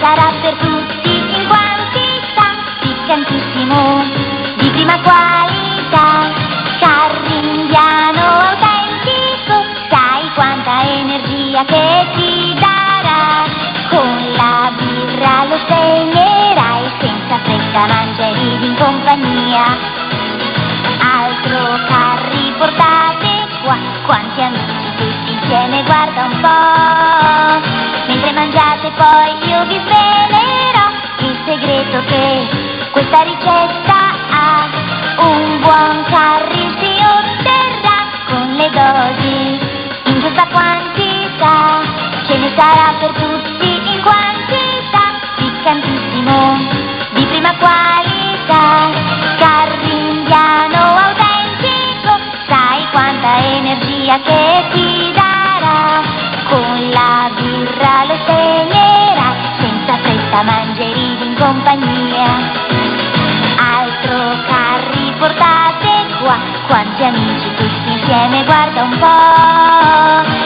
sarà per tutti in quantità, piccantissimo, di prima qualità, carri indiano autentico, sai quanta energia che ti darà, con la birra lo segnerai, senza fretta mangiare in compagnia. Altro carri portate qua, quanti amici tutti insieme, guarda un po'. Mentre mangiate poi io vi svelerò il segreto che questa ricetta ha. Un buon curry si otterrà con le dosi in giusta quantità. Ce ne sarà per tutti in quantità, piccantissimo, di prima qualità, curry indiano autentico, sai quanta energia che ti darà, con la birra lo segnerai, senza fretta mangiare in compagnia. Altro carri portate qua, quanti amici tutti insieme, guarda un po'.